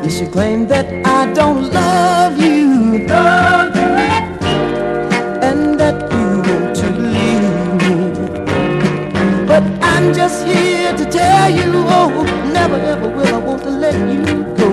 She claimed that I don't love you, and that you want to leave me. But I'm just here to tell you, oh, never ever will I want to let you go.